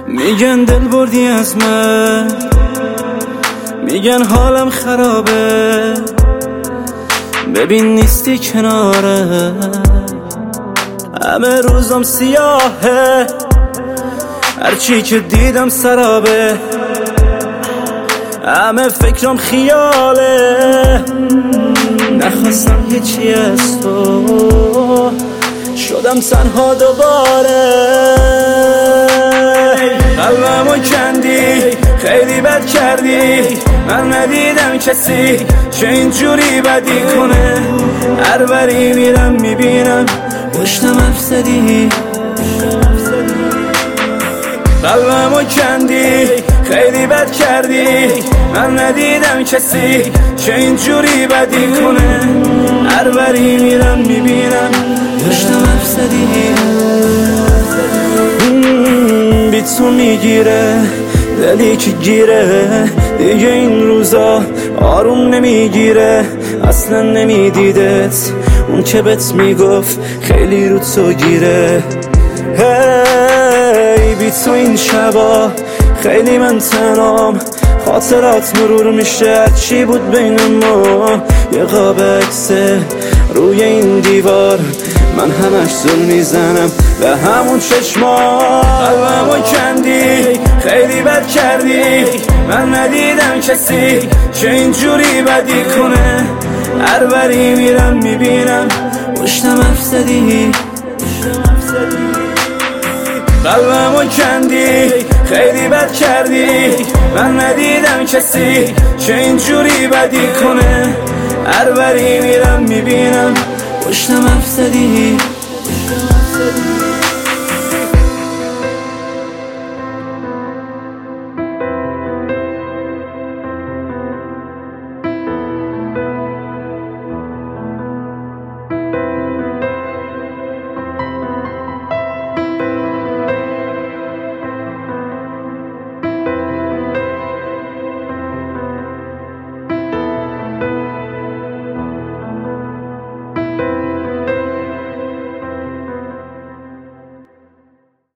میگن دل بردی از من، میگن حالم خرابه، ببین نیستی کناره، همه روزم سیاهه، هرچی که دیدم سرابه، همه فکرم خیاله، نخواستم هیچی از تو، شدم تنها دوباره، قلبمو کندی، خیلی بد کردی، من ندیدم کسی چه اینجوری بدی کنه، هر بری میرم میبینم پشتم افسدی، قلبمو کندی، خیلی بد کردی، من ندیدم کسی چه اینجوری بدی کنه، هر بری میرم میبینم پشتم افسدی، بی تو میگیره دلی که گیره، دیگه این روزا آروم نمیگیره، اصلا نمیدیدت اون که بهت میگفت خیلی رو تو گیره، هی بی تو این شبا خیلی من تنام، خاطرات مرور میشه چی بود بین ما، یه قاب عکسه روی این دیوار، من همش زل میزنم به همون چشما، قلبمو کندی، خیلی بد کردی، من ندیدم کسی چه اینجوری بدی کنه، هر بری میرم میبینم پشتم افسدی، قلبمو کندی، خیلی بد کردی، من ندیدم کسی چه اینجوری بدی کنه، هر بری میرم میبینم پشتم افسدی.